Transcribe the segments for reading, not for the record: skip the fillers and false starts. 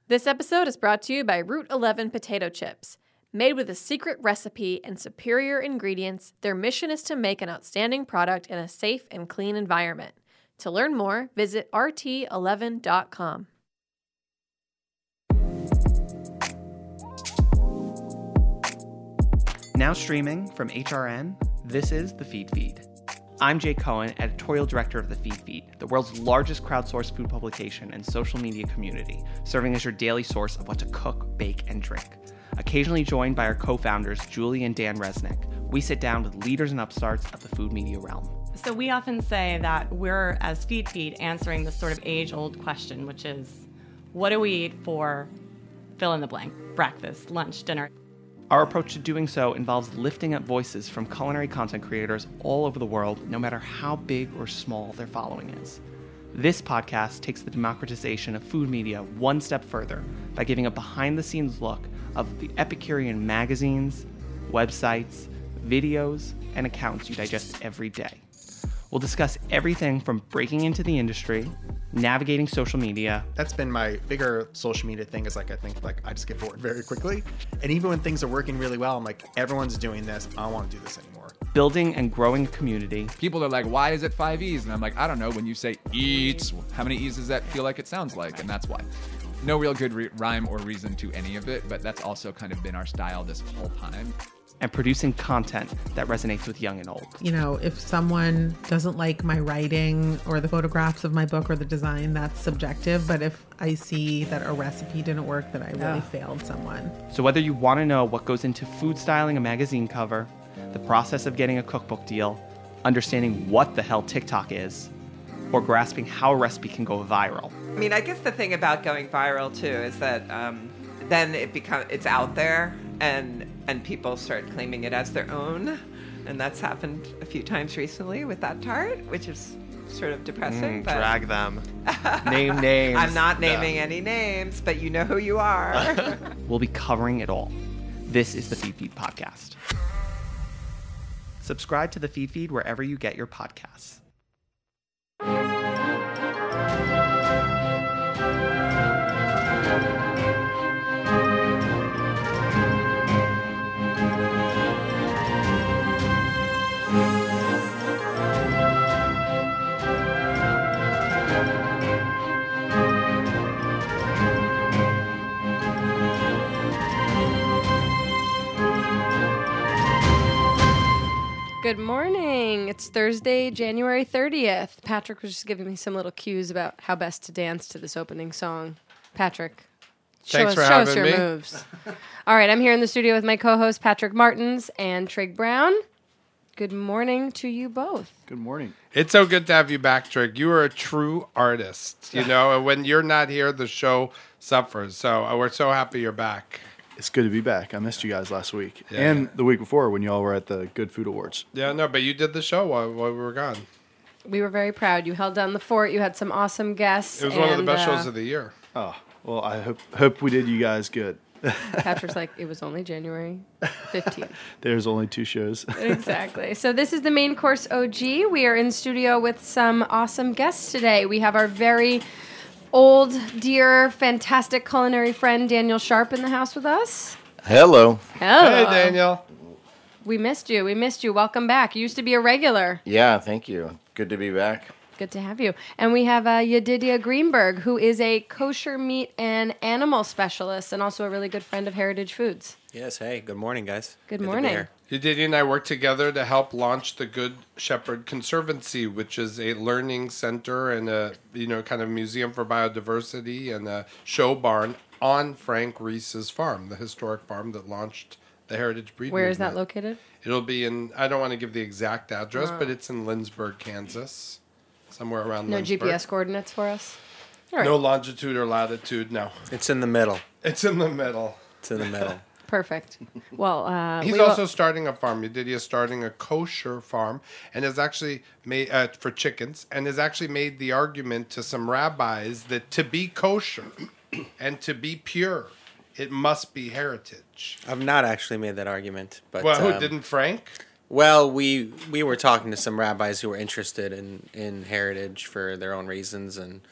This episode is brought to you by Route 11 potato chips. Made with a secret recipe and superior ingredients, their mission is to make an outstanding product in a safe and clean environment. To learn more, visit rt11.com. Now streaming from HRN, this is The Feed Feed. I'm Jay Cohen, editorial director of The Feed Feed, the world's largest crowdsourced food publication and social media community, serving as your daily source of what to cook, bake, and drink. Occasionally joined by our co-founders, Julie and Dan Resnick, we sit down with leaders and upstarts of the food media realm. So we often say that we're, as Feed Feed, answering this sort of age-old question, which is, what do we eat for fill in the blank, breakfast, lunch, dinner? Our approach to doing so involves lifting up voices from culinary content creators all over the world, no matter how big or small their following is. This podcast takes the democratization of food media one step further by giving a behind-the-scenes look of the Epicurean magazines, websites, videos, and accounts you digest every day. We'll discuss everything from breaking into the industry, navigating social media. That's been my bigger social media thing, is I think I just get bored very quickly. And even when things are working really well, I'm like, everyone's doing this. I don't want to do this anymore. Building and growing a community. People are like, why is it 5 E's? And I'm like, I don't know. When you say eats, how many E's does that feel like it sounds like? And that's why. No real good rhyme or reason to any of it, but that's also kind of been our style this whole time. And producing content that resonates with young and old. You know, if someone doesn't like my writing or the photographs of my book or the design, that's subjective. But if I see that a recipe didn't work, that I really failed someone. So whether you want to know what goes into food styling a magazine cover, the process of getting a cookbook deal, understanding what the hell TikTok is, or grasping how a recipe can go viral. I mean, I guess the thing about going viral too is that then it's out there and people start claiming it as their own, and that's happened a few times recently with that tart, which is sort of depressing. But drag them. Name names. I'm not naming any names, but you know who you are. We'll be covering it all. This is the Feed Feed Podcast. Subscribe to the Feed Feed wherever you get your podcasts. Good morning. It's Thursday, January 30th. Patrick was just giving me some little cues about how best to dance to this opening song. Patrick, show us your moves. All right, I'm here in the studio with my co-host Patrick Martins and Trig Brown. Good morning to you both. Good morning. It's so good to have you back, Trig. You are a true artist, you know, and when you're not here, the show suffers. So we're so happy you're back. It's good to be back. I missed you guys last week and the week before when y'all were at the Good Food Awards. Yeah, no, but you did the show while we were gone. We were very proud. You held down the fort. You had some awesome guests. It was one of the best shows of the year. Oh, well, I hope we did you guys good. Patrick's like, it was only January 15th. There's only 2 shows. Exactly. So this is the Main Course OG. We are in studio with some awesome guests today. We have our very old, dear, fantastic culinary friend Daniel Sharp in the house with us. Hello. Hello. Hey, Daniel. We missed you. Welcome back. You used to be a regular. Yeah, thank you. Good to be back. Good to have you. And we have Yedidia Greenberg, who is a kosher meat and animal specialist and also a really good friend of Heritage Foods. Yes, hey, good morning, guys. Good morning. Yedidia and I worked together to help launch the Good Shepherd Conservancy, which is a learning center and a kind of museum for biodiversity and a show barn on Frank Reese's farm, the historic farm that launched the Heritage Breed Where movement. is that located? It'll be in, I don't want to give the exact address, but it's in Lindsborg, Kansas, somewhere around No Lindsborg. GPS coordinates for us? All right. No longitude or latitude, no. It's in the middle. It's in the middle. It's in the middle. Perfect. Well, he's also starting a farm. Yedidia is starting a kosher farm, and has actually made for chickens, and has actually made the argument to some rabbis that to be kosher and to be pure, it must be heritage. I've not actually made that argument, but well, who didn't Frank? Well, we were talking to some rabbis who were interested in heritage for their own reasons, and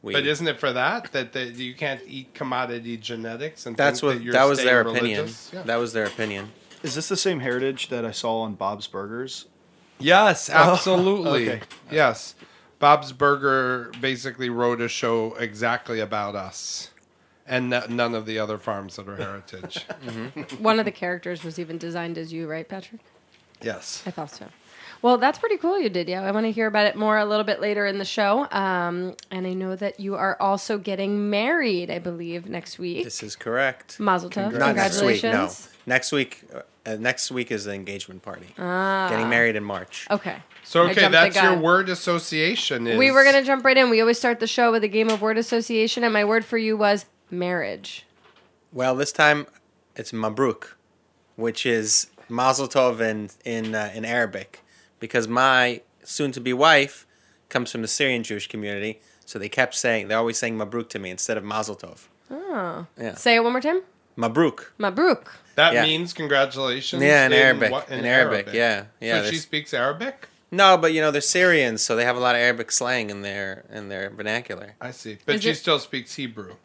But isn't it for that you can't eat commodity genetics? And That's think what you're that was their staying opinion. religious? Yeah. That was their opinion. Is this the same heritage that I saw on Bob's Burgers? Yes, absolutely. Okay. Yes. Bob's Burger basically wrote a show exactly about us. And none of the other farms that are heritage. One of the characters was even designed as you, right, Patrick? Yes. I thought so. Well, that's pretty cool you did, yeah. I want to hear about it more a little bit later in the show. And I know that you are also getting married, I believe, next week. This is correct. Mazel tov. Not next week, no. Congratulations. Next week is the engagement party. Getting married in March. Okay. So, I okay, jumped the that's your gun. word association is... We were going to jump right in. We always start the show with a game of word association, and my word for you was marriage. Well, this time it's Mabruk, which is Mazel Tov in Arabic, because my soon-to-be wife comes from the Syrian Jewish community, so they're always saying Mabruk to me instead of Mazel Tov. Oh. Yeah. Say it one more time. Mabruk. Mabruk. That Yeah. means congratulations. Yeah, in Arabic. what- In Arabic, yeah. So she there's- speaks Arabic? No, but they're Syrians, so they have a lot of Arabic slang in their vernacular. I see. But Is she it- still speaks Hebrew.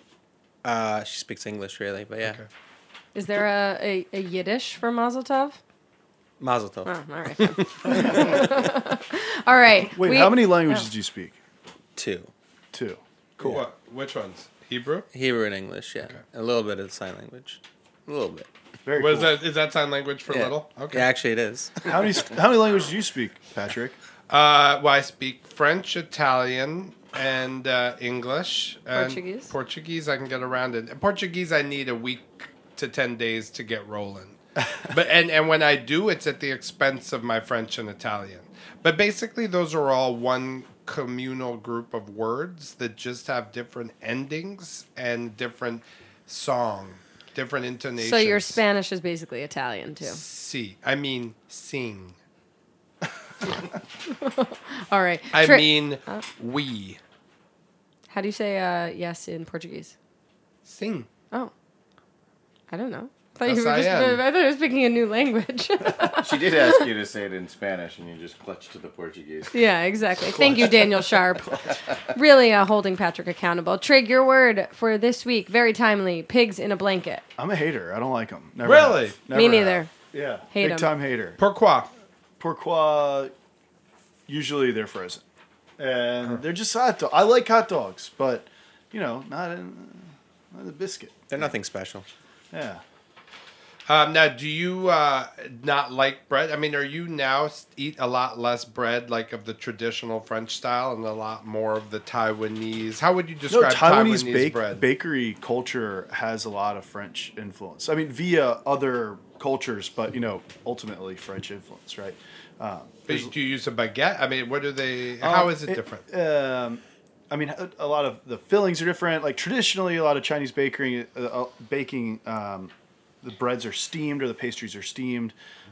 She speaks English, really, but yeah. Okay. Is there a Yiddish for Mazel Tov? Mazel Tov. Oh, all right. Fine. All right. Wait, how many languages do you speak? 2. 2. Cool. What? Which ones? Hebrew? Hebrew and English, yeah. Okay. A little bit of sign language. A little bit. Very What cool. is that sign language for Yeah. little? Okay. Yeah, actually it is. How many languages do you speak, Patrick? Well, I speak French, Italian, and English. And Portuguese? Portuguese, I can get around it. Portuguese, I need a week to 10 days to get rolling. But and when I do, it's at the expense of my French and Italian. But basically, those are all one communal group of words that just have different endings and different different intonations. So your Spanish is basically Italian, too. Si. I mean, sing. All right. I mean, we. How do you say yes in Portuguese? Sing. Oh. I don't know. I Yes, I am. thought you were speaking a new language. She did ask you to say it in Spanish, and you just clutched to the Portuguese. Yeah, exactly. Thank you, Daniel Sharp. Really holding Patrick accountable. Trig, your word for this week, very timely, pigs in a blanket. I'm a hater. I don't like them. Really? Me neither. Yeah. Hate 'em. Big time hater. Pourquoi? Pourquoi? Usually they're frozen, and they're just hot dogs. I like hot dogs, but not a biscuit. They're nothing special. Yeah. Now, do you not like bread? I mean, are you now eat a lot less bread, like of the traditional French style, and a lot more of the Taiwanese? How would you describe Taiwanese bread? Bakery culture has a lot of French influence. I mean, via other cultures, but ultimately French influence, right? But do you use a baguette? I mean, what are they? How is it different? I mean, a lot of the fillings are different. Like traditionally, a lot of Chinese baking, the breads are steamed or the pastries are steamed.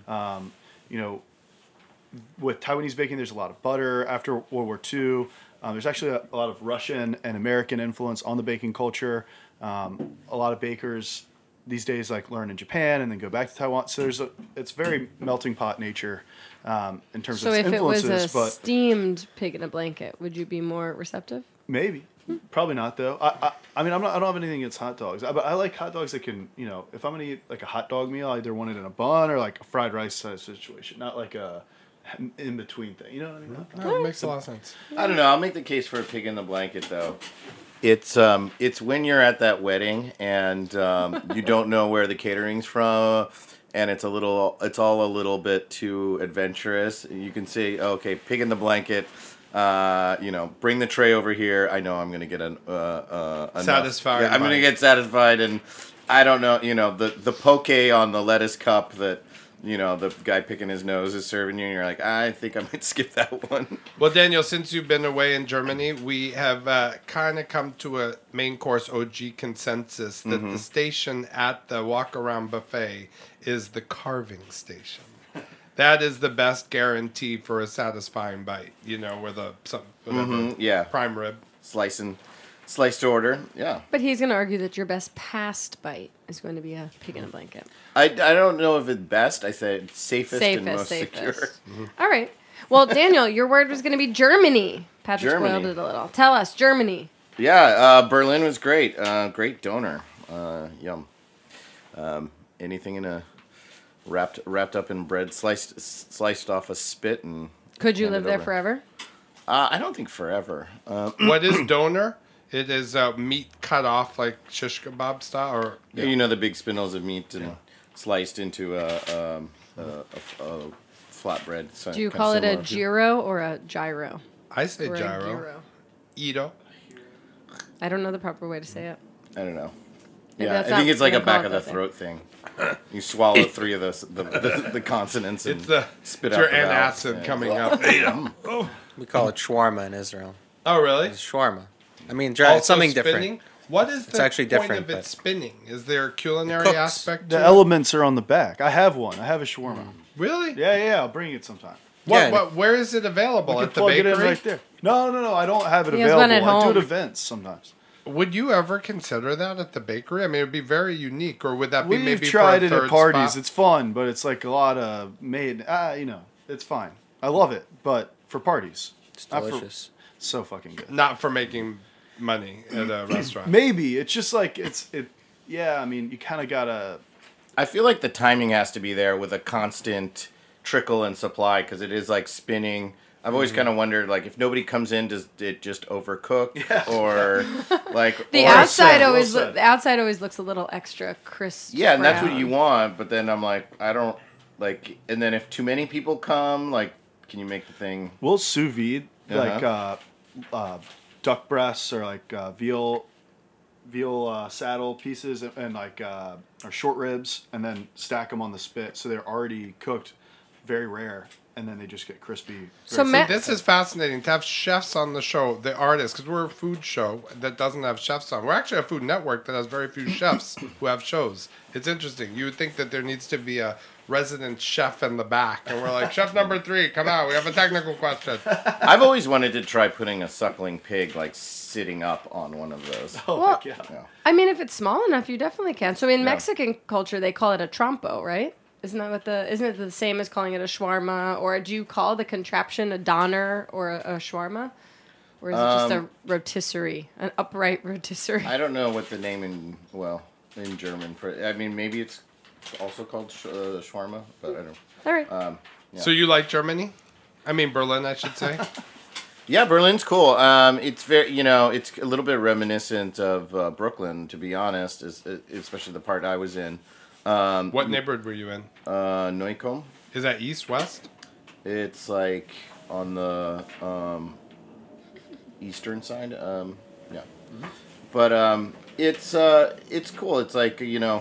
With Taiwanese baking, there's a lot of butter. After World War II, there's actually a lot of Russian and American influence on the baking culture. A lot of bakers these days learn in Japan and then go back to Taiwan. So it's very melting pot nature in terms of So if it was influences. a steamed pig in a blanket, would you be more receptive? Maybe. Probably not though. I mean, I don't have anything against hot dogs. But I like hot dogs that can, if I'm gonna eat a hot dog meal, I either want it in a bun or a fried rice size situation, not like a in between thing. You know what I mean? No, it makes a lot of sense. I don't know. I'll make the case for a pig in the blanket, though. It's when you're at that wedding and you don't know where the catering's from, and it's all a little bit too adventurous. You can say, okay, pig in the blanket. Bring the tray over here. I know I'm gonna get satisfied. Yeah, I'm gonna get satisfied, and I don't know. The poke on the lettuce cup that the guy picking his nose is serving you, and you're like, I think I might skip that one. Well, Daniel, since you've been away in Germany, we have kind of come to a main course OG consensus that the station at the walk-around buffet is the carving station. That is the best guarantee for a satisfying bite, where prime rib. Sliced to order, yeah. But he's going to argue that your best past bite is going to be a pig in a blanket. I don't know if it's best. I said safest and most secure. All right. Well, Daniel, your word was going to be Germany. Patrick Germany. spoiled it a little. Tell us, Germany. Yeah, Berlin was great. Great donor. Yum. Anything in a wrapped up in bread, sliced off a spit, and Could you live there over. forever? I don't think forever. What is doner? It is meat cut off like shish kebab style, or Yeah, you know the big spindles of meat and sliced into a flatbread. So Do you kinda call it a similar. gyro or a gyro? I say Or a gyro. gyro. Ito. I don't know the proper way to say it. I don't know. Maybe Yeah, that's I not- think it's like we a don't call back it of the that thing. throat thing. You swallow 3 of the consonants and It's the spit it's out your the vowels. antacid Yeah. coming up. We call it shawarma in Israel. Oh, really? It's shawarma. I mean, it's Also something spinning? different. What is It's the actually point different, of it but- spinning? Is there a culinary cooks. aspect to The it? elements are on the back. I have one. I have a shawarma. Really? Yeah. I'll bring it sometime. Where is it available? You can At the plug bakery? it in right there. No. I don't have it He has available. one at I do home. it at events sometimes. Would you ever consider that at the bakery? I mean, it would be very unique, or would that be We've maybe tried for a it third at parties. spot? It's fun, but it's like a lot of made. It's fine. I love it, but for parties, It's not for- delicious. so fucking good. Not for making money at a restaurant. Maybe it's just like it. Yeah, I mean, you kind of gotta. I feel like the timing has to be there with a constant trickle and supply because it is like spinning. I've always kind of wondered, like, if nobody comes in, does it just overcook, or like The or outside well always said. the outside always looks a little extra crisp. Yeah, and that's what brown. you want. But then I'm like, I don't like. And then if too many people come, like, can you make the thing? We'll sous vide Uh-huh. like duck breasts or like veal saddle pieces and like or short ribs, and then stack them on the spit so they're already cooked, very rare, and then they just get crispy. So See, Matt, this is fascinating to have chefs on the show, the artists, because we're a food show that doesn't have chefs on. We're actually a food network that has very few chefs who have shows. It's interesting. You would think that there needs to be a resident chef in the back, and we're like, chef number 3, come out. We have a technical question. I've always wanted to try putting a suckling pig like sitting up on one of those. Oh Well- my god! Yeah. I mean, if it's small enough, you definitely can. So in Mexican culture, they call it a trompo, right? Isn't it the same as calling it a shawarma? Or do you call the contraption a doner or a shawarma? Or is it just a rotisserie, an upright rotisserie? I don't know what the name in German for. I mean, maybe it's also called shawarma, but I don't. All right. So you like Germany? I mean, Berlin, I should say. Yeah, Berlin's cool. It's very, it's a little bit reminiscent of Brooklyn, to be honest, especially the part I was in. What neighborhood were you in? Neukölln. Is that east, west? It's like on the eastern side. Yeah, but it's cool. It's like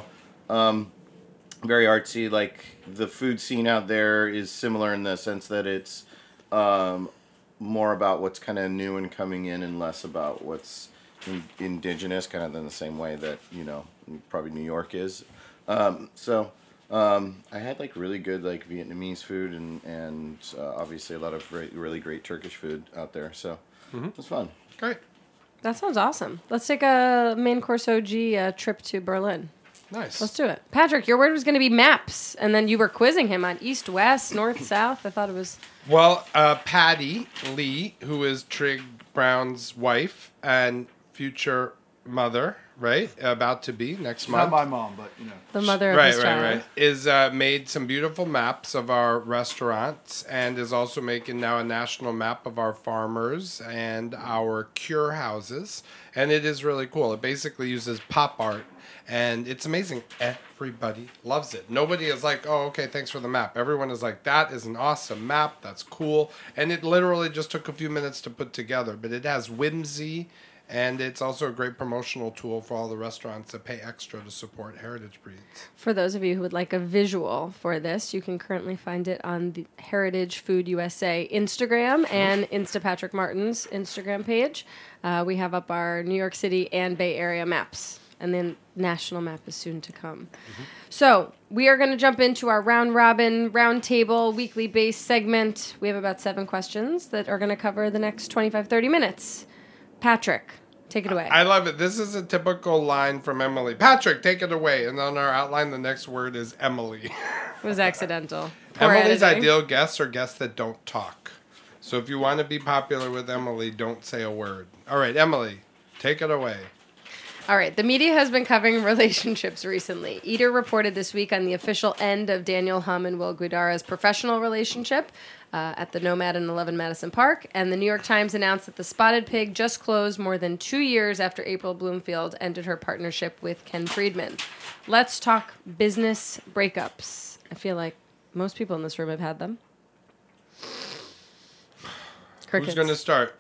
very artsy. Like the food scene out there is similar in the sense that it's more about what's kind of new and coming in, and less about what's indigenous, kind of in the same way that probably New York is. I had like really good like Vietnamese food and obviously a lot of really great Turkish food out there. So it was fun. Great. That sounds awesome. Let's take a main course OG trip to Berlin. Nice. Let's do it. Patrick, your word was going to be maps, and then you were quizzing him on east, west, north, south. I thought it was... Well, Patty Lee, who is Trig Brown's wife and future mother, right? About to be next Not month. my mom, but The mother of Right, his right, child. right. Is made some beautiful maps of our restaurants and is also making now a national map of our farmers and our cure houses. And it is really cool. It basically uses pop art. And it's amazing. Everybody loves it. Nobody is like, oh, okay, thanks for the map. Everyone is like, that is an awesome map. That's cool. And it literally just took a few minutes to put together. But it has whimsy. And it's also a great promotional tool for all the restaurants that pay extra to support heritage breeds. For those of you who would like a visual for this, you can currently find it on the Heritage Food USA Instagram and Insta Patrick Martin's Instagram page. We have up our New York City and Bay Area maps, and then national map is soon to come. So we are going to jump into our round robin, round table, weekly base segment. We have about 7 questions that are going to cover the next 25, 30 minutes. Patrick, take it away. I love it. This is a typical line from Emily. Patrick, take it away. And on our outline, the next word is Emily. It was accidental. Poor Emily's editing. ideal guests are guests that don't talk. So if you want to be popular with Emily, don't say a word. All right, Emily, Take it away. All right. The media has been covering relationships recently. Eater reported this week on the official end of Daniel Hum and Will Guidara's professional relationship at the Nomad in 11 Madison Park. And the New York Times announced that the Spotted Pig just closed more than 2 years after April Bloomfield ended her partnership with Ken Friedman. Let's talk business breakups. I feel like most people in this room have had them. Crickets. Who's going to start?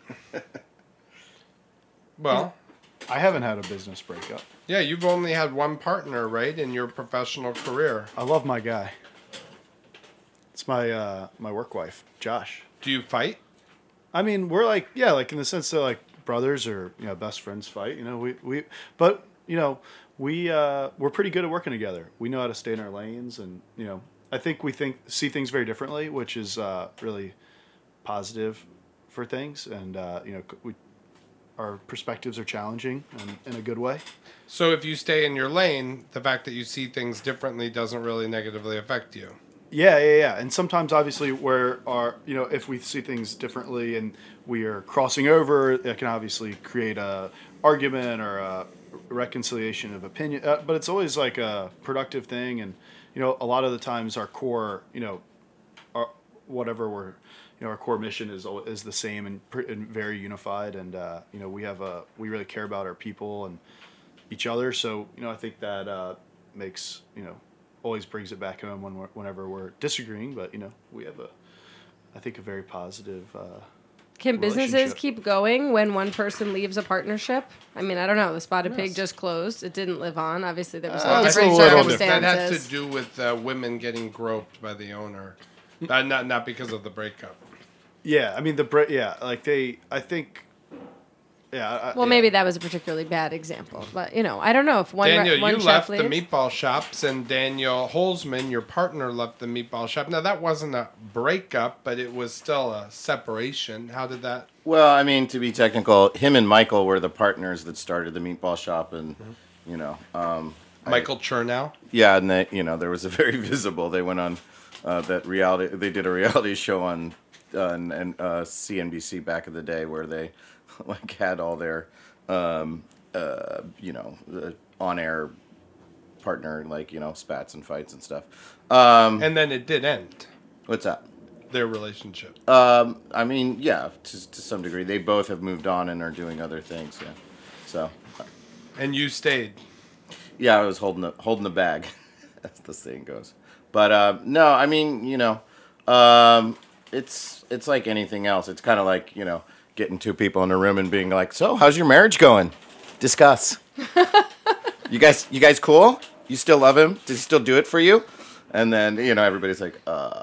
Well, I haven't had a business breakup. yeah, you've only had one partner, right, in your professional career. I love my guy. It's my my work wife, Josh. Do you fight? I mean, we're like, yeah, like in the sense that like brothers or, you know, best friends fight, you know, but, you know, we're pretty good at working together. We know how to stay in our lanes, and, you know, I think we see things very differently, which is really positive for things. And, you know, our perspectives are challenging in a good way. So if you stay in your lane, the fact that you see things differently doesn't really negatively affect you. Yeah. And sometimes, obviously, you know, if we see things differently and we are crossing over, it can obviously create a argument or a reconciliation of opinion. But it's always like a productive thing. And, you know, a lot of the times our core, you know, our core mission is the same and very unified. And, you know, we really care about our people and each other. So, you know, I think that makes, you know, always brings it back home whenever we're disagreeing. But, you know, we have I think a very positive Can businesses keep going when one person leaves a partnership? I mean, I don't know. The Spotted Pig just closed. It didn't live on. Obviously, there was different circumstances. That has to do with women getting groped by the owner, not because of the breakup. Yeah, I mean maybe that was a particularly bad example, but you know, I don't know if one Daniel, one you chef left the leaves. meatball shops, and Daniel Holzman, your partner, left the meatball shop. Now that wasn't a breakup, but it was still a separation. How did that? Well, I mean, to be technical, him and Michael were the partners that started the meatball shop, and you know, Michael Chernow. Yeah, and they, you know, there was a very visible. They went on that reality. They did a reality show on CNBC back in the day where they like had all their you know, on-air partner, like, you know, spats and fights and stuff. And then it did end. What's that? Their relationship. I mean, yeah, to some degree. They both have moved on and are doing other things. Yeah. So. And you stayed. Yeah, I was holding the bag, as the saying goes. But no, I mean, you know, it's like anything else. It's kind of like, you know, getting two people in a room and being like, "So, how's your marriage going? Discuss." You guys cool? You still love him? Does he still do it for you? And then, you know, everybody's like,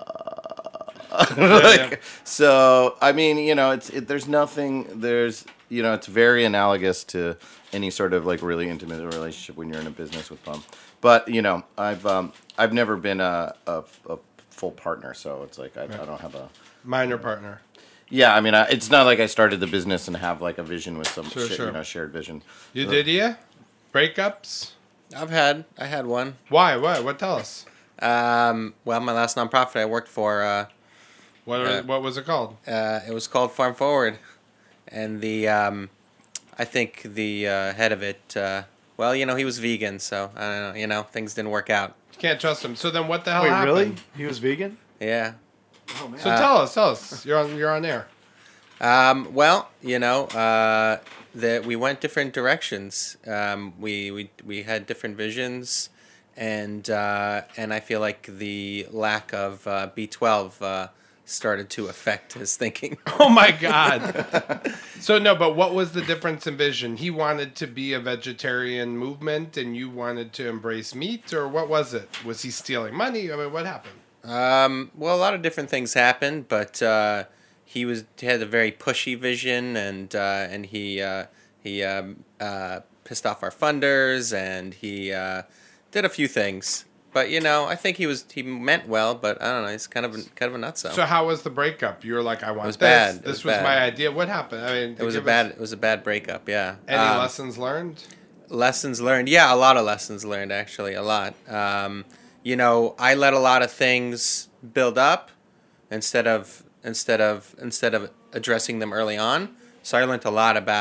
like, so, I mean, you know, there's it's very analogous to any sort of like really intimate relationship when you're in a business with them. But, you know, I've never been a full partner, so it's like I don't have a minor partner. Yeah, I mean, it's not like I started the business and have like a vision with some you know, shared vision. You did, yeah? Breakups? I had one. Why? What? Tell us. Well, my last nonprofit I worked for. What was it called? It was called Farm Forward, and I think the head of it. Well, you know, he was vegan, so I don't know. You know, things didn't work out. You can't trust him. So then, what the hell happened? Wait, really? He was vegan? Yeah. Oh man. So tell us. You're on air. Well, you know, that we went different directions. We had different visions, and I feel like the lack of B12 started to affect his thinking. Oh my God! So no, but what was the difference in vision? He wanted to be a vegetarian movement, and you wanted to embrace meat, or what was it? Was he stealing money? I mean, what happened? Well, a lot of different things happened, but he had a very pushy vision, and he pissed off our funders, and he did a few things. But you know, I think he meant well, but I don't know. He's kind of a nutso. So how was the breakup? You were like, I want this. Bad. This was my idea. What happened? I mean, it was a bad breakup. Yeah. Any lessons learned? Lessons learned. Yeah, a lot of lessons learned. Actually, a lot. You know, I let a lot of things build up instead of addressing them early on. So I learned a lot about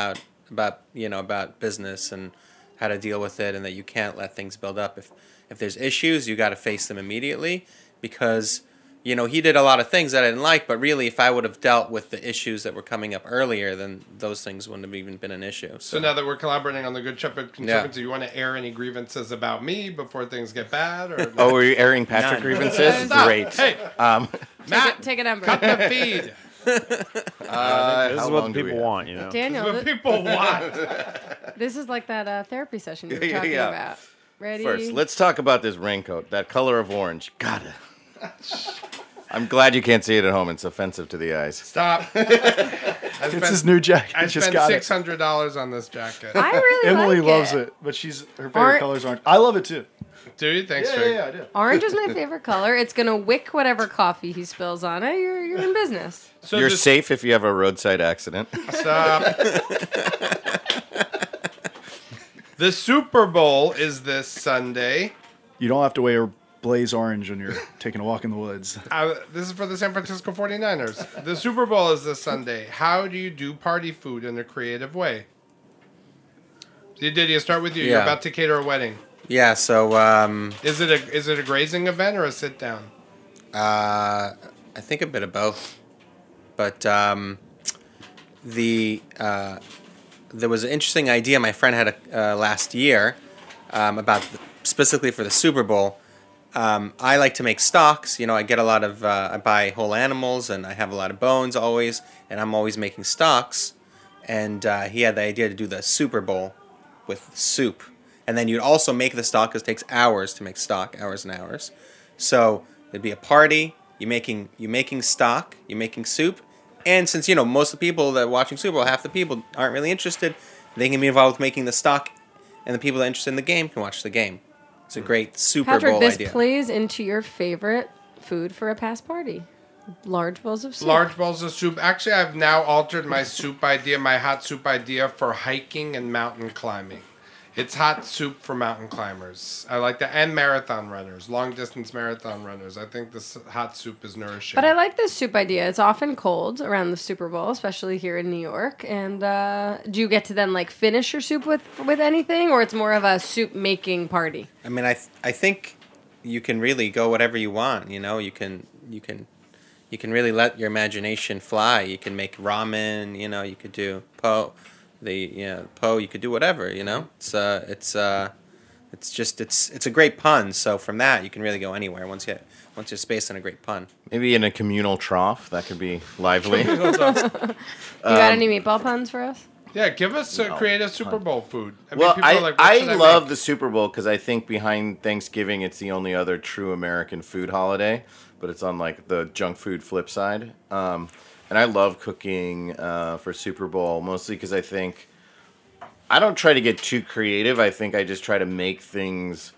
about business and how to deal with it, and that you can't let things build up. If there's issues, you got to face them immediately, because he did a lot of things that I didn't like, but really, if I would have dealt with the issues that were coming up earlier, then those things wouldn't have even been an issue. So now that we're collaborating on the Good Shepherd Conservancy, you want to air any grievances about me before things get bad? Or Oh, are you airing Patrick grievances? Stop. Great. Hey, Matt, take a number. cut the feed. This is what people want, Daniel, This is what people want. this is like that therapy session you were talking about. Ready? First, let's talk about this raincoat. That color of orange. Gotta. I'm glad you can't see it at home. It's offensive to the eyes. Stop. It's his new jacket. I Just spent got it. $600 on this jacket. I really Emily like loves it. it, but her favorite color is orange. I love it too. Do you? Thanks, Yeah, Drake. yeah, I do. Orange is my favorite color. It's gonna wick whatever coffee he spills on it. You're in business. So You're this- safe if you have a roadside accident. Stop. The Super Bowl is this Sunday. You don't have to wear blaze orange when you're taking a walk in the woods. This is for the San Francisco 49ers. The Super Bowl is this Sunday. How do you do party food in a creative way? Did you start with you? You're Yeah. about to cater a wedding. Yeah, so Is it a grazing event or a sit down? I think a bit of both. But there was an interesting idea my friend had last year about specifically for the Super Bowl. I like to make stocks. I get a lot of I buy whole animals, and I have a lot of bones always, and I'm always making stocks. And he had the idea to do the Super Bowl with soup. And then you'd also make the stock, because it takes hours to make stock, hours and hours. So there'd be a party, you're making stock, you're making soup. And since, most of the people that are watching Super Bowl, half the people aren't really interested, they can be involved with making the stock, and the people that are interested in the game can watch the game. It's a great Super Patrick, Bowl this idea. plays into your favorite food for a past party. Large bowls of soup. Large bowls of soup. Actually, I've now altered my soup idea, my hot soup idea for hiking and mountain climbing. It's hot soup for mountain climbers. I like that. And marathon runners, long distance marathon runners. I think this hot soup is nourishing. But I like this soup idea. It's often cold around the Super Bowl, especially here in New York. And do you get to then finish your soup with anything, or it's more of a soup making party? I mean, I think you can really go whatever you want. You can really let your imagination fly. You can make ramen. You could do po. Po. You could do whatever. It's a great pun. So from that, you can really go anywhere once you're spaced on a great pun. Maybe in a communal trough. That could be lively. You got any meatball puns for us? Yeah, give us a creative Super Bowl food. I love the Super Bowl because I think behind Thanksgiving, it's the only other true American food holiday, but it's on the junk food flip side. And I love cooking for Super Bowl, mostly because I think I don't try to get too creative. I think I just try to make things,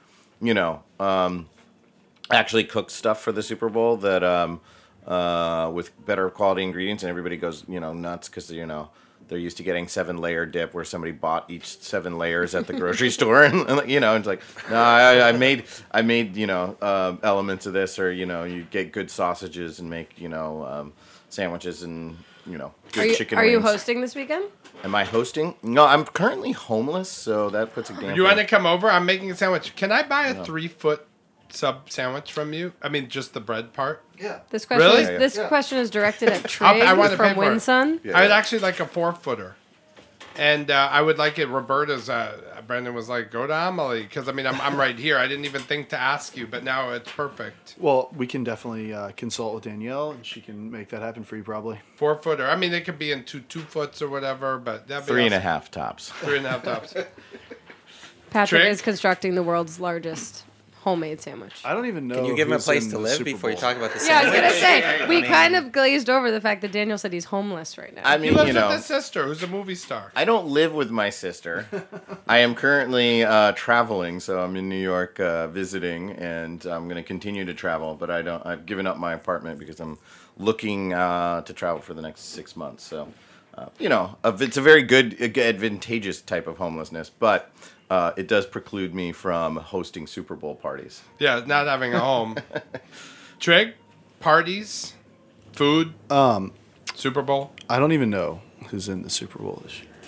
actually cook stuff for the Super Bowl that with better quality ingredients, and everybody goes, nuts because they're used to getting 7-layer dip where somebody bought each 7 layers at the grocery store, and it's like, no, I made elements of this, or you get good sausages and make sandwiches and good chicken wings. Are you hosting this weekend? Am I hosting? No, I'm currently homeless, so that puts a damper. You want to come over? I'm making a sandwich. Can I buy a 3-foot sub sandwich from you? I mean, just the bread part. Yeah. This question Really? is question is directed at Trig I want to pay from for it. Winsun. Yeah. I would actually like a 4-footer. And I would like it. Roberta's. Brendan was like, "Go to Amelie," because I'm right here. I didn't even think to ask you, but now it's perfect. Well, we can definitely consult with Danielle, and she can make that happen for you, probably. 4-footer. I mean, it could be in 2-foots or whatever, but that'd be 3.5 tops. 3.5 tops. Patrick Trig? is constructing the world's largest homemade sandwich. I don't even know. Can you give him a who's place in to the live Super before you Bowl. talk about the Yeah, I was sandwich? gonna say we kind of glazed over the fact that Daniel said he's homeless right now. I He mean, lives with his sister, who's a movie star. I don't live with my sister. I am currently traveling, so I'm in New York visiting, and I'm going to continue to travel. But I've given up my apartment because I'm looking to travel for the next 6 months. So, it's a very good, advantageous type of homelessness, but it does preclude me from hosting Super Bowl parties. Yeah, not having a home. Trig, parties, food, Super Bowl. I don't even know who's in the Super Bowl this year.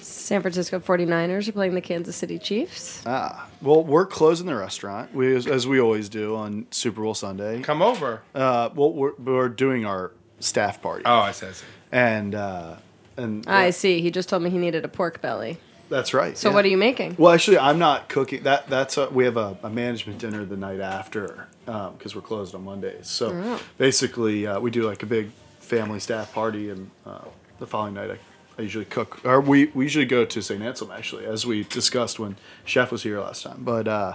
San Francisco 49ers are playing the Kansas City Chiefs. Well, we're closing the restaurant, as we always do on Super Bowl Sunday. Come over. Well, we're doing our staff party. Oh, I see. And I see. He just told me he needed a pork belly. That's right. So what are you making? Well, actually, I'm not cooking. We have a management dinner the night after because we're closed on Mondays. So basically, we do like a big family staff party, and the following night I usually cook. Or we usually go to St. Anselm, actually, as we discussed when Chef was here last time. But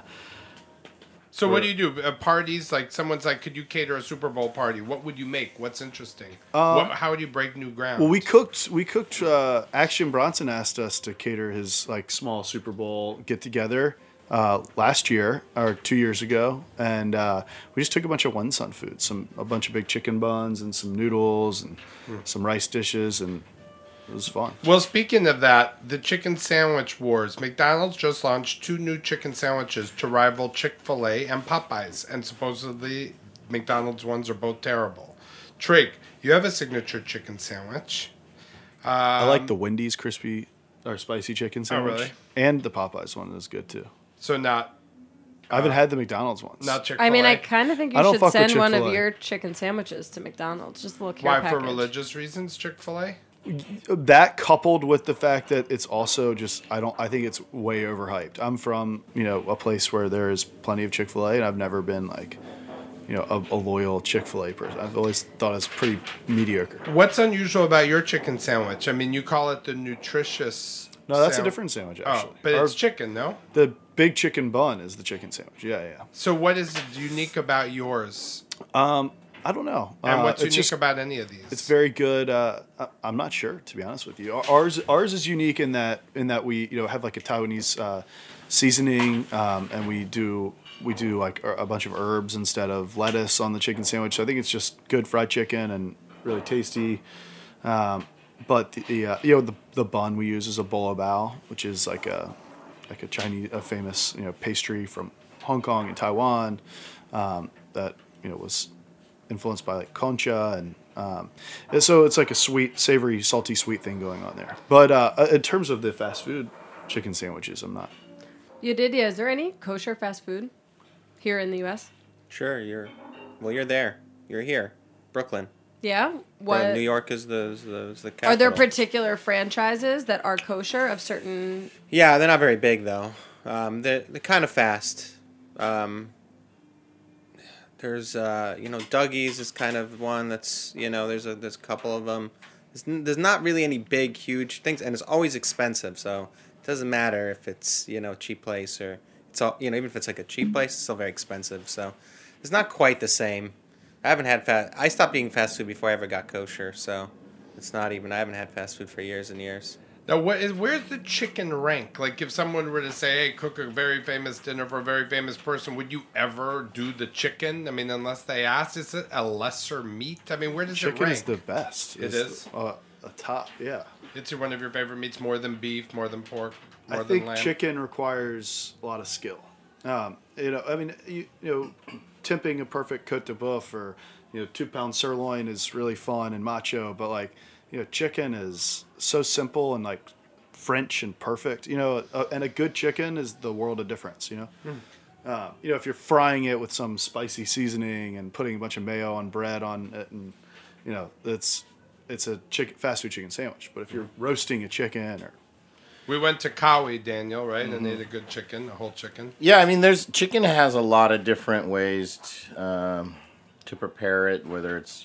so what do you do? Parties, like someone's like, could you cater a Super Bowl party? What would you make? What's interesting? How would you break new ground? Well, we cooked. Action Bronson asked us to cater his like small Super Bowl get together last year or 2 years ago, and we just took a bunch of Wonsun food, a bunch of big chicken buns and some noodles and some rice dishes, and it was fun. Well, speaking of that, the chicken sandwich wars. McDonald's just launched 2 new chicken sandwiches to rival Chick-fil-A and Popeyes, and supposedly McDonald's ones are both terrible. Trig, you have a signature chicken sandwich. I like the Wendy's crispy or spicy chicken sandwich. Oh, really? And the Popeyes one is good too. So not... I haven't had the McDonald's ones. Not Chick-fil-A? I mean, I kind of think you should send one of your chicken sandwiches to McDonald's. Just a little care package. Why, for religious reasons, Chick-fil-A? That coupled with the fact that it's also just I think it's way overhyped. I'm from a place where there is plenty of Chick-fil-A, and I've never been like a loyal Chick-fil-A person. I've always thought it's pretty mediocre. What's unusual about your chicken sandwich? I mean, you call it the nutritious. No, that's a different sandwich actually. Oh, but it's chicken, no? The big chicken bun is the chicken sandwich. Yeah. So what is unique about yours? I don't know. And what's unique about any of these? It's very good. I'm not sure, to be honest with you. Ours is unique in that we have like a Taiwanese seasoning, and we do like a bunch of herbs instead of lettuce on the chicken sandwich. So I think it's just good fried chicken and really tasty. But the bun we use is a bolo bao, which is like a Chinese famous pastry from Hong Kong and Taiwan that was influenced by like concha, and so it's like a sweet, savory, salty, sweet thing going on there. But in terms of the fast food chicken sandwiches, I'm not. Is there any kosher fast food here in the U.S.? Sure, you're there. You're here, Brooklyn. Yeah. What? New York is the capital. Are there particular franchises that are kosher of certain? Yeah, they're not very big though. They're kind of fast. There's Dougie's is kind of one that's there's a couple of them. There's not really any big huge things, and it's always expensive. So it doesn't matter if it's cheap place or it's all even if it's like a cheap place, it's still very expensive. So it's not quite the same. I stopped eating fast food before I ever got kosher, so it's not even. I haven't had fast food for years and years. Now, where's the chicken rank? Like, if someone were to say, hey, cook a very famous dinner for a very famous person, would you ever do the chicken? I mean, unless they asked, is it a lesser meat? I mean, where does it rank? Chicken is the best. It is? A top, yeah. It's one of your favorite meats, more than beef, more than pork, more than lamb? I think chicken requires a lot of skill. Tipping a perfect Côte de Boeuf or 2-pound sirloin is really fun and macho, but like chicken is so simple and like French and perfect. And a good chicken is the world of difference. If you're frying it with some spicy seasoning and putting a bunch of mayo on bread on it, and it's a fast food chicken sandwich. But if you're roasting a chicken or we went to Kawi, Daniel, right? Mm-hmm. And ate a good chicken, a whole chicken. Yeah, I mean, chicken has a lot of different ways to prepare it, whether it's,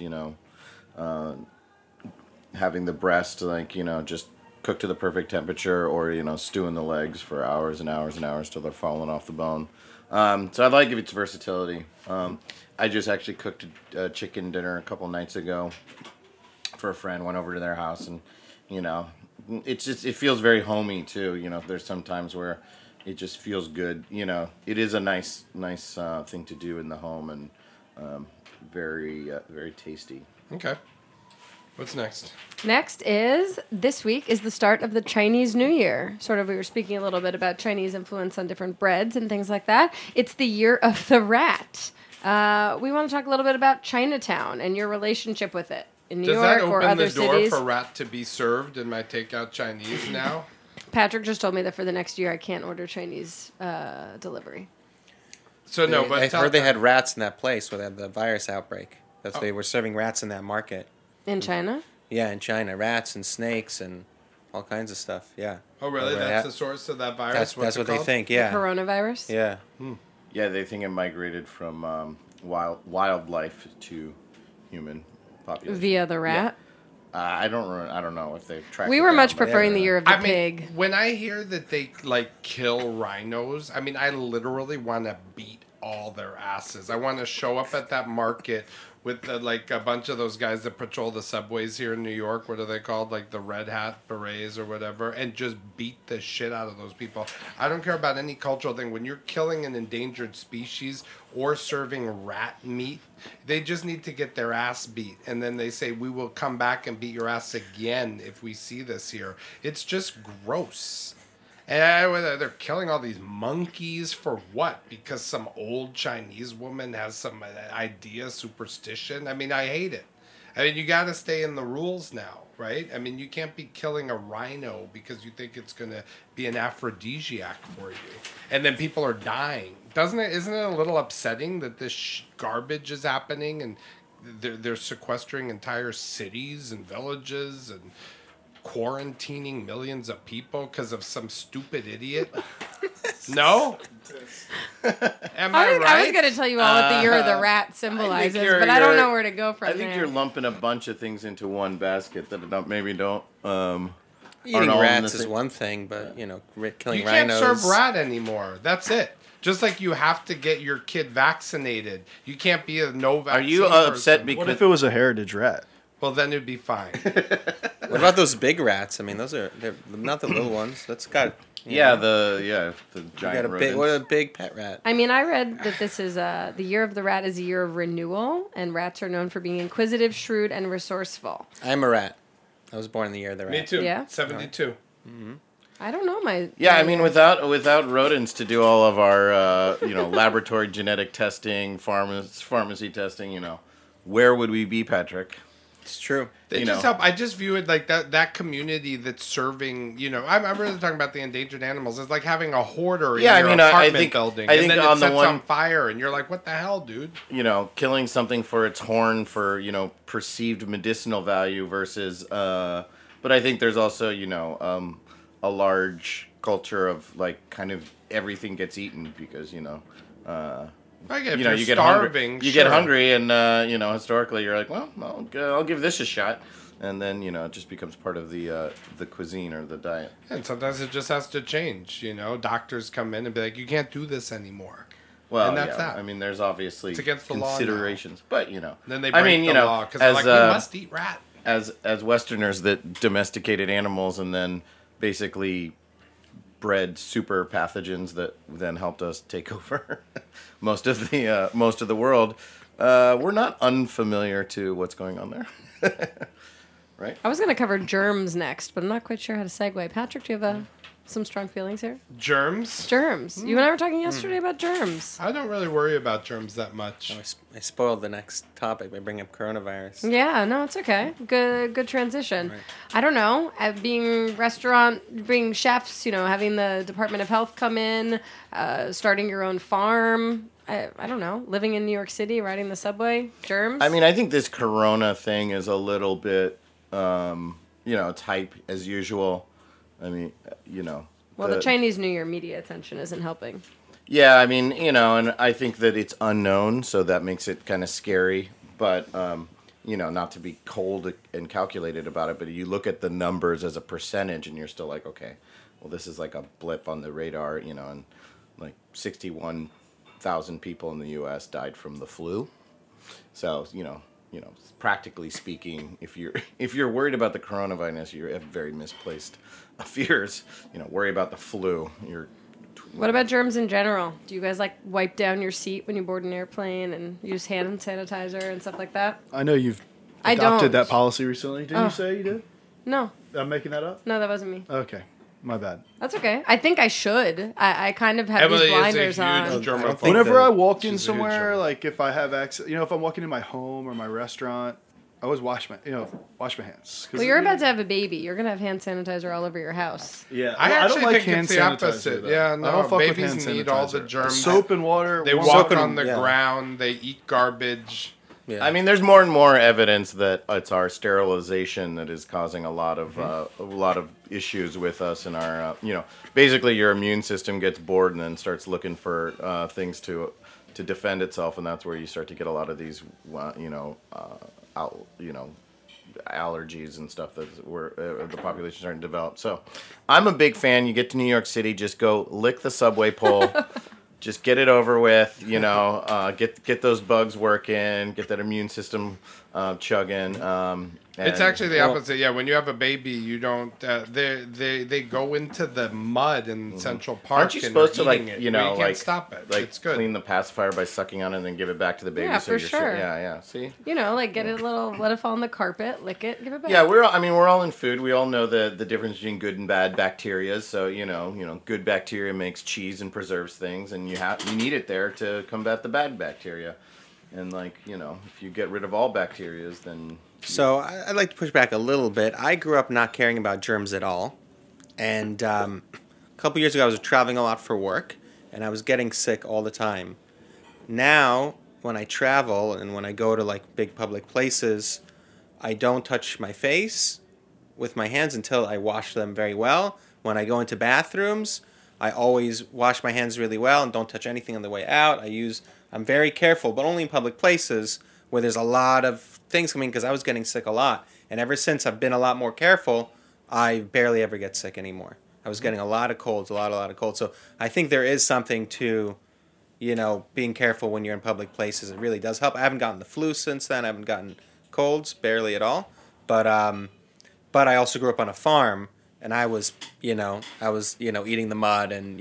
having the breast, just cooked to the perfect temperature or, stewing the legs for hours and hours and hours till they're falling off the bone. So I like its versatility. I just actually cooked a chicken dinner a couple nights ago for a friend, went over to their house and, it feels very homey too. There's some times where it just feels good. It is a nice thing to do in the home and very very tasty. Okay. What's next? Next is this week is the start of the Chinese New Year. Sort of, we were speaking a little bit about Chinese influence on different breads and things like that. It's the year of the rat. We want to talk a little bit about Chinatown and your relationship with it. In New York or other cities. Does that open the door for rat to be served in my takeout Chinese now? Patrick just told me that for the next year I can't order Chinese delivery. So no, but I heard they had rats in that place where they had the virus outbreak. They were serving rats in that market. In China? Yeah, in China, rats and snakes and all kinds of stuff. Yeah. Oh, really? That's the source of that virus? That's what they think. Yeah. The coronavirus? Yeah. Yeah, they think it migrated from wildlife to human population via the rat. Yeah. I don't know if they've tracked. We were much preferring the year of the pig. When I hear that they kill rhinos, I mean, I literally want to beat all their asses. I want to show up at that market with a bunch of those guys that patrol the subways here in New York. What are they called? Like the Red Hat Berets or whatever, and just beat the shit out of those people. I don't care about any cultural thing. When you're killing an endangered species or serving rat meat, they just need to get their ass beat. And then they say, we will come back and beat your ass again if we see this here. It's just gross. And they're killing all these monkeys for what? Because some old Chinese woman has some idea, superstition? I mean, I hate it. I mean, you got to stay in the rules now, right? I mean, you can't be killing a rhino because you think it's going to be an aphrodisiac for you. And then people are dying. Isn't it a little upsetting that this garbage is happening and they're sequestering entire cities and villages and quarantining millions of people because of some stupid idiot? No? Am I right? I was going to tell you all what the year of the rat symbolizes, but I don't know where to go from there. I think you're lumping a bunch of things into one basket that maybe don't. Eating rats is one thing, but killing rhinos. You can't serve rat anymore. That's it. Just like you have to get your kid vaccinated. You can't be a no vaccine. Are you upset person. because what if it was a heritage rat? Well, then it'd be fine. What about those big rats? I mean, they're not the little ones. That's got the giant rodents. What a big pet rat. I mean, I read that this is the year of the rat is a year of renewal, and rats are known for being inquisitive, shrewd, and resourcely. I'm a rat. I was born in the year of the rat. Me too. Yeah. 72. Mm-hmm. I don't know my. Yeah, I mean, without rodents to do all of our laboratory genetic testing, pharmacy testing, where would we be, Patrick? It's true. They just help. I just view it like that community that's serving. I'm really talking about the endangered animals. It's like having a hoarder in your apartment building, and then it sets on fire, and you're like, "What the hell, dude?" Killing something for its horn for perceived medicinal value versus. But I think there's also a large culture of kind of everything gets eaten because you get starving, hungry. You get hungry, and historically, you're like, well, I'll give this a shot, and then it just becomes part of the cuisine or the diet. And sometimes it just has to change. Doctors come in and be like, you can't do this anymore. Well, and that's that. I mean, there's obviously it's against the considerations, law but then they break the law because they're like, we must eat rat. As Westerners that domesticated animals and then basically bred super pathogens that then helped us take over most of the world. We're not unfamiliar to what's going on there, right? I was going to cover germs next, but I'm not quite sure how to segue. Patrick, do you have some strong feelings here? Germs? Germs. You and I were talking yesterday about germs. I don't really worry about germs that much. I spoiled the next topic by bringing up coronavirus. Yeah, no, it's okay. Good transition. Right. I don't know. Being chefs, having the Department of Health come in, starting your own farm. I don't know. Living in New York City, riding the subway, germs. I mean, I think this corona thing is a little bit, it's hype as usual. I mean, Well, the Chinese New Year media attention isn't helping. Yeah, I mean, and I think that it's unknown, so that makes it kind of scary. But, not to be cold and calculated about it, but you look at the numbers as a percentage, and you're still like, okay, well, this is like a blip on the radar, and like 61,000 people in the U.S. died from the flu. So, practically speaking, if you're worried about the coronavirus, you have very misplaced fears. Worry about the flu. What about germs in general? Do you guys wipe down your seat when you board an airplane and use hand sanitizer and stuff like that? I know you've adopted that policy recently. Didn't you say you did? No. I'm making that up? No, that wasn't me. Okay. My bad. That's okay. I think I should. I kind of have these blinders on. Whenever I walk in somewhere, if I have access, if I'm walking in my home or my restaurant, I always wash my hands. Well, you're about to have a baby. You're gonna have hand sanitizer all over your house. Yeah, I actually don't like think hand it's the opposite. sanitizer, though. Yeah, I no, don't fuck with babies hand need all the sanitizer. germs. Soap and water. They walk on the ground. They eat garbage. Yeah. I mean, there's more and more evidence that it's our sterilization that is causing a lot of issues with us and our, basically your immune system gets bored and then starts looking for things to defend itself, and that's where you start to get a lot of these, allergies and stuff that the population starting to develop. So, I'm a big fan. You get to New York City, just go lick the subway pole. Just get it over with, get those bugs working, get that immune system chugging. It's actually the opposite. Yeah, when you have a baby, you don't. They go into the mud in Central Park. Aren't you supposed to you can't stop it. Like it's good. Clean the pacifier by sucking on it and then give it back to the baby. Yeah, so for you're sure. Yeah. See. Get it let it fall on the carpet, lick it, give it back. Yeah, we're all in food. We all know the difference between good and bad bacteria. So good bacteria makes cheese and preserves things, and you need it there to combat the bad bacteria. And if you get rid of all bacterias, then. So I'd like to push back a little bit. I grew up not caring about germs at all. And a couple years ago, I was traveling a lot for work, and I was getting sick all the time. Now, when I travel and when I go to big public places, I don't touch my face with my hands until I wash them very well. When I go into bathrooms, I always wash my hands really well and don't touch anything on the way out. I'm very careful, but only in public places where there's a lot of things coming, because I was getting sick a lot. And ever since I've been a lot more careful, I barely ever get sick anymore. I was getting a lot of colds, a lot of colds. So I think there is something to, being careful when you're in public places. It really does help. I haven't gotten the flu since then. I haven't gotten colds, barely at all. But I also grew up on a farm, and I was eating the mud and,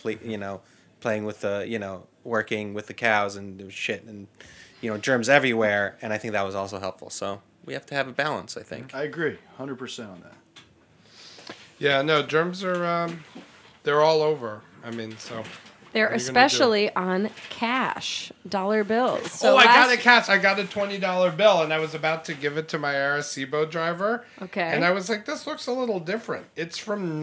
playing with the, working with the cows, and there was shit and, germs everywhere, and I think that was also helpful. So we have to have a balance, I think. I agree, 100% on that. Yeah, no, germs are, they're all over. I mean, so. They're especially on cash, dollar bills. So I got a cash. I got a $20 bill, and I was about to give it to my Arecibo driver. Okay. And I was like, this looks a little different. It's from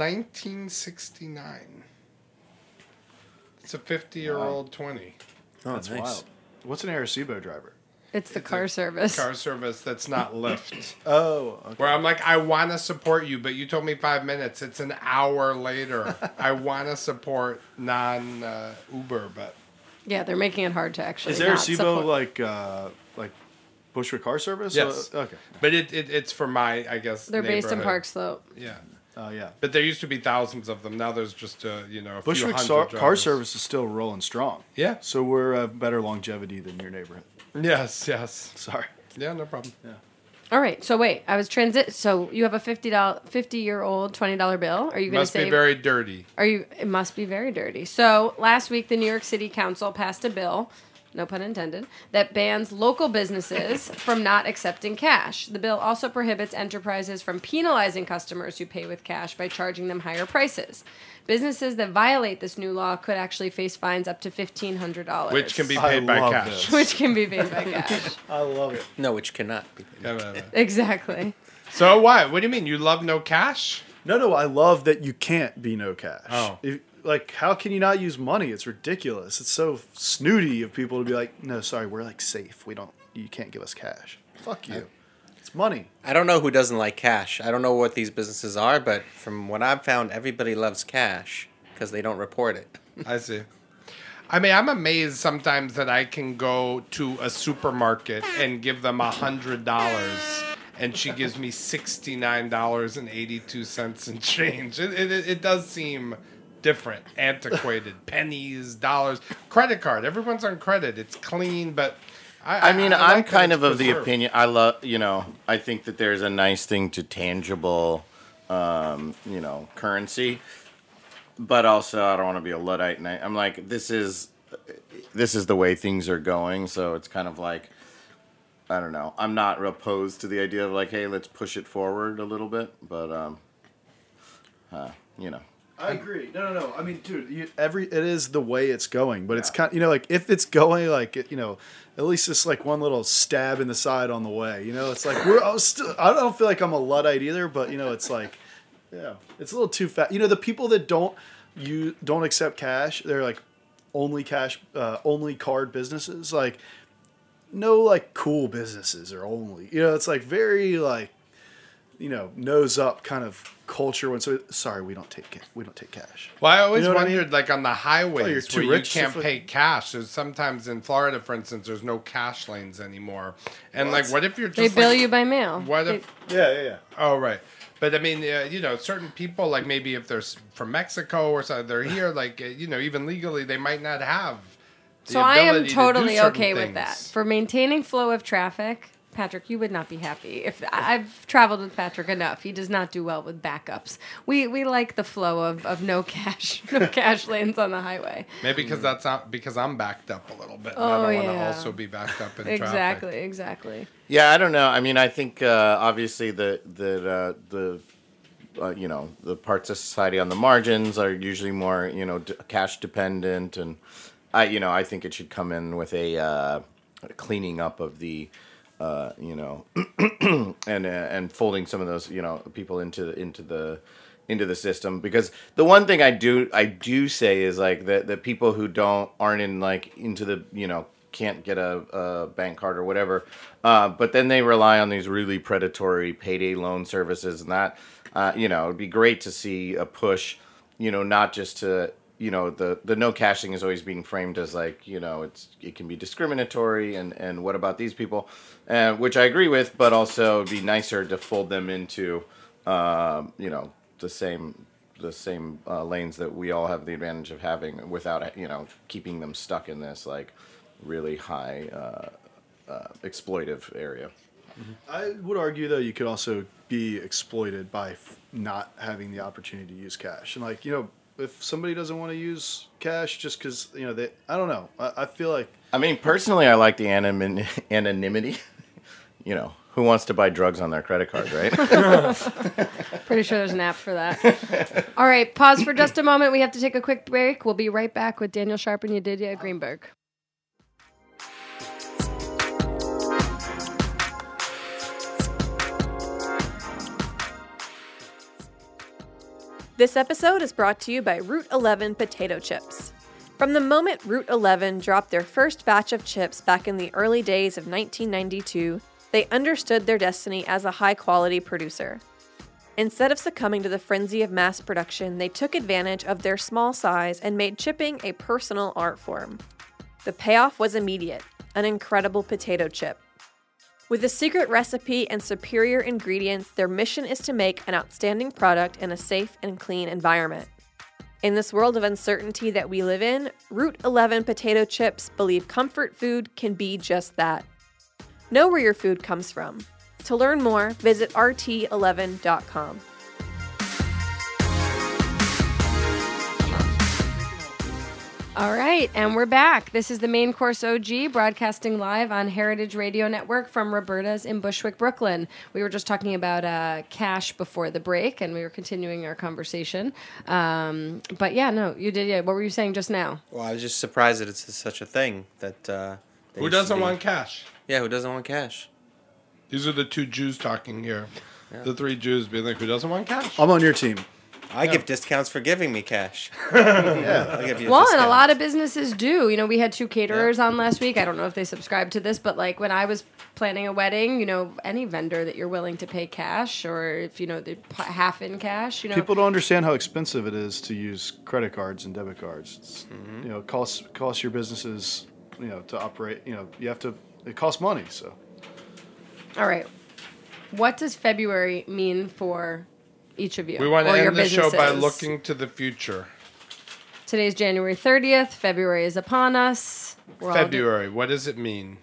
1969. It's a 50-year-old 20. Oh, that's nice. Wild. What's an Arecibo driver? It's the car service. Car service that's not Lyft. Oh, okay. Where I'm like, I want to support you, but you told me 5 minutes. It's an hour later. I want to support non-Uber, but... Yeah, they're making it hard to actually. Is Arecibo like Bushwick Car Service? Yes. Okay. But it's for my, I guess, they're based in Park Slope. Yeah. Oh, yeah. But there used to be thousands of them. Now there's just, a Bushwick few hundred Car Service is still rolling strong. Yeah. So we're better longevity than your neighborhood. Yes. Sorry. Yeah, no problem. Yeah. All right. So wait, so you have a $50-year-old $20 bill. Are you going to say? Must be very dirty. It must be very dirty. So last week, the New York City Council passed a bill, no pun intended, that bans local businesses from not accepting cash. The bill also prohibits enterprises from penalizing customers who pay with cash by charging them higher prices. Businesses that violate this new law could actually face fines up to $1,500. Which can be paid by cash. Which can be paid by cash. I love it. No, which cannot be paid. Exactly. So what? What do you mean? You love no cash? No, I love that you can't be no cash. Oh. How can you not use money? It's ridiculous. It's so snooty of people to be like, no, sorry, we're safe. You can't give us cash. Fuck you. It's money. I don't know who doesn't like cash. I don't know what these businesses are, but from what I've found, everybody loves cash because they don't report it. I see. I mean, I'm amazed sometimes that I can go to a supermarket and give them $100 and she gives me $69.82 in change. It does seem different, antiquated. Pennies, dollars, credit card. Everyone's on credit. It's clean, but I'm kind of the opinion. I think that there's a nice thing to tangible, currency, but also I don't want to be a Luddite. And I'm like, this is the way things are going. So it's kind of like, I don't know. I'm not opposed to the idea of hey, let's push it forward a little bit, but I agree. No. I mean, dude, it is the way it's going, but it's kind of, like if it's going like, at least it's like one little stab in the side on the way, it's like I don't feel like I'm a Luddite either, but it's like, it's a little too fast. The people that don't accept cash, they're like only card businesses, like no like cool businesses are only, it's like very like, nose up kind of culture. Sorry, we don't take cash. Well, I always wondered, I mean? like on the highways where you can't to pay cash. There's sometimes in Florida, for instance, there's no cash lanes anymore. And what if you're just they bill you by mail? What if? Yeah. Oh, right. But I mean, certain people, like maybe if they're from Mexico or something, they're here, like even legally, they might not have. The so I am to totally do okay with things. that. For maintaining flow of traffic, Patrick, you would not be happy. If I've traveled with Patrick enough, he does not do well with backups. We like the flow of no cash lanes on the highway. Maybe because I'm backed up a little bit. And Oh, I don't want to yeah. also be backed up in Exactly, traffic. exactly. Yeah, I don't know. I mean, I think obviously the parts of society on the margins are usually more cash dependent, and I think it should come in with a cleaning up of the and folding some of those people into the system, because the one thing I do say is like the people who aren't in like into the can't get a bank card or whatever, but then they rely on these really predatory payday loan services, and that it'd be great to see a push, not just to the no cashing is always being framed as like it can be discriminatory, and what about these people, which I agree with, but also it'd be nicer to fold them into the same lanes that we all have the advantage of having, without keeping them stuck in this like really high exploitive area. I would argue though you could also be exploited by not having the opportunity to use cash, and like if somebody doesn't want to use cash just because I don't know. I feel like. I mean, personally, I like the anonymity. Who wants to buy drugs on their credit card, right? Pretty sure there's an app for that. All right, pause for just a moment. We have to take a quick break. We'll be right back with Daniel Sharp and Yedidia Greenberg. This episode is brought to you by Route 11 potato chips. From the moment Route 11 dropped their first batch of chips back in the early days of 1992, they understood their destiny as a high-quality producer. Instead of succumbing to the frenzy of mass production, they took advantage of their small size and made chipping a personal art form. The payoff was immediate, an incredible potato chip. With a secret recipe and superior ingredients, their mission is to make an outstanding product in a safe and clean environment. In this world of uncertainty that we live in, Route 11 potato chips believe comfort food can be just that. Know where your food comes from. To learn more, visit rt11.com. All right, and we're back. This is the Main Course OG, broadcasting live on Heritage Radio Network from Roberta's in Bushwick, Brooklyn. We were just talking about cash before the break, and we were continuing our conversation. But yeah, no, you did. Yeah, what were you saying just now? Well, I was just surprised that it's such a thing that. Who doesn't want cash? Yeah, who doesn't want cash? These are the two Jews talking here. Yeah. The three Jews being like, who doesn't want cash? I'm on your team. I give discounts for giving me cash. I'll give you well, discount. and a lot of businesses do. We had two caterers on last week. I don't know if they subscribe to this, but like when I was planning a wedding, any vendor that you're willing to pay cash, or if the half in cash, People don't understand how expensive it is to use credit cards and debit cards. It's, it costs your businesses, to operate. You have to. It costs money. So. All right. What does February mean for each of you? We want to end the show by businesses? looking to the future. Today's January 30th. February is upon us. February, what does it mean?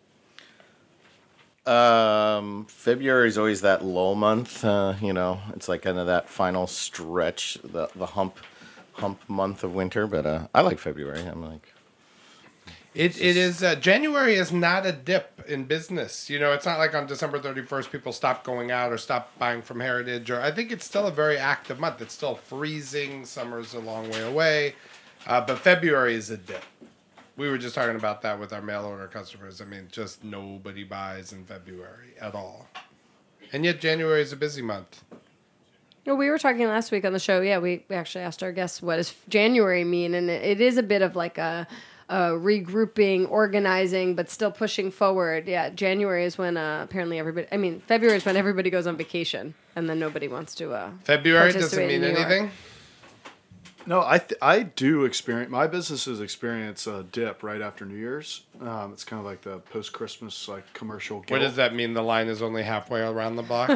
February is always that lull month. It's like kind of that final stretch, the hump month of winter. But I like February. I'm like. It is January is not a dip. in business. You know, it's not like on December 31st people stop going out or stop buying from Heritage. Or I think it's still a very active month. It's still freezing. Summer's a long way away. But February is a dip. We were just talking about that with our mail order customers. I mean, just nobody buys in February at all. And yet January is a busy month. Well, we were talking last week on the show. Yeah, we actually asked our guests, what does January mean? And it is a bit of like a regrouping, organizing, but still pushing forward. Yeah, January is when apparently February is when everybody goes on vacation, and then nobody wants to February doesn't mean anything? No, I do experience, my businesses experience a dip right after New Year's. It's kind of like the post-Christmas like commercial guilt. What does that mean? The line is only halfway around the block?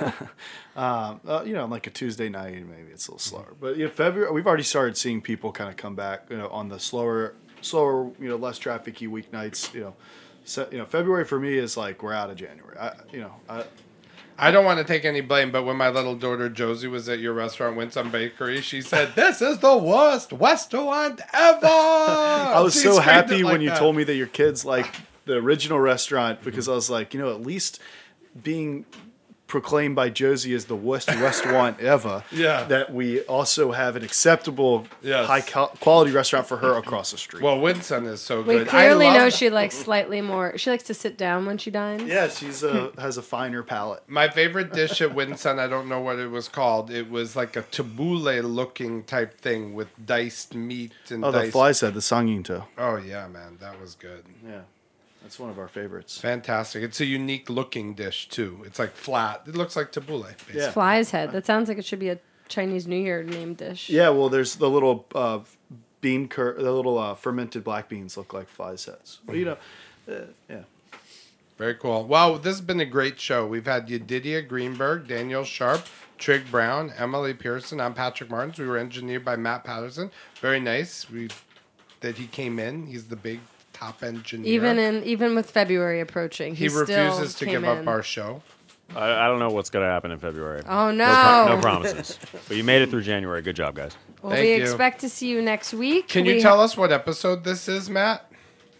Like a Tuesday night, maybe it's a little slower. But February, we've already started seeing people kind of come back, on the slower, less trafficy weeknights. February for me is like we're out of January. I don't want to take any blame, but when my little daughter Josie was at your restaurant, Winsome Bakery, she said, "This is the worst restaurant ever." I was so happy when you told me that your kids like the original restaurant, because I was like, at least being proclaimed by Josie as the worst restaurant ever, that we also have an acceptable, high quality restaurant for her across the street. Well, Winston is so we good. We clearly know she likes slightly more. She likes to sit down when she dines. Yeah, she's has a finer palate. My favorite dish at Winston, I don't know what it was called. It was like a tabbouleh looking type thing with diced meat and the flies head, the sanguinto. Oh yeah, man, that was good. Yeah. That's one of our favorites. Fantastic. It's a unique looking dish, too. It's like flat. It looks like tabbouleh, basically. It's fly's head. That sounds like it should be a Chinese New Year named dish. Yeah, well, there's the little the little fermented black beans look like fly's heads. But, yeah. Very cool. Wow, this has been a great show. We've had Yedidia Greenberg, Daniel Sharp, Trig Brown, Emily Pearson. I'm Patrick Martins. We were engineered by Matt Patterson. Very nice that he came in. He's the big top engineer. Even with February approaching, he refuses to give up our show. I don't know what's going to happen in February. Oh no! No promises. But you made it through January. Good job, guys. Well, we expect to see you next week. Can you tell us what episode this is, Matt?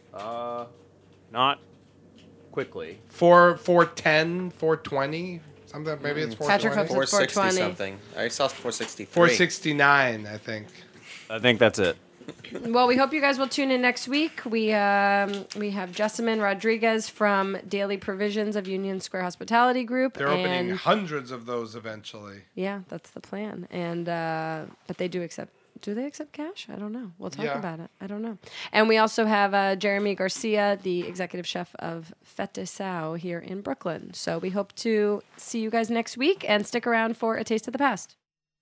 Not quickly. 410, 420, something. Maybe it's 420. Patrick hopes 460 something. I saw 463. 469, I think. I think that's it. Well, we hope you guys will tune in next week. We have Jessamine Rodriguez from Daily Provisions of Union Square Hospitality Group. They're opening hundreds of those eventually. Yeah, that's the plan. And but they do accept. Do they accept cash? I don't know. We'll talk about it. I don't know. And we also have Jeremy Garcia, the executive chef of Fete Sao here in Brooklyn. So we hope to see you guys next week and stick around for A Taste of the Past.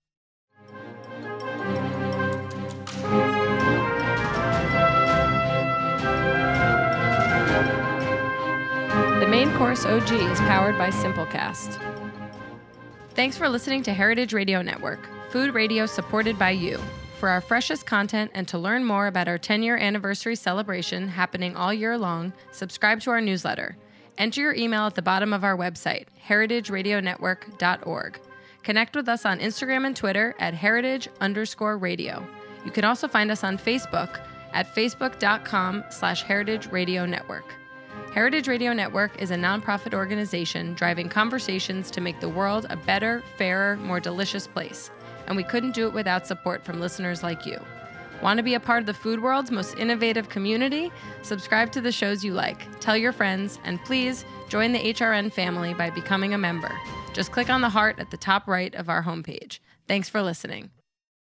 The Main Course OG is powered by Simplecast. Thanks for listening to Heritage Radio Network, food radio supported by you. For our freshest content and to learn more about our 10-year anniversary celebration happening all year long, subscribe to our newsletter. Enter your email at the bottom of our website, heritageradionetwork.org. Connect with us on Instagram and Twitter at heritage_radio. You can also find us on Facebook at facebook.com/Heritage Radio Network. Heritage Radio Network is a nonprofit organization driving conversations to make the world a better, fairer, more delicious place. And we couldn't do it without support from listeners like you. Want to be a part of the food world's most innovative community? Subscribe to the shows you like, tell your friends, and please join the HRN family by becoming a member. Just click on the heart at the top right of our homepage. Thanks for listening.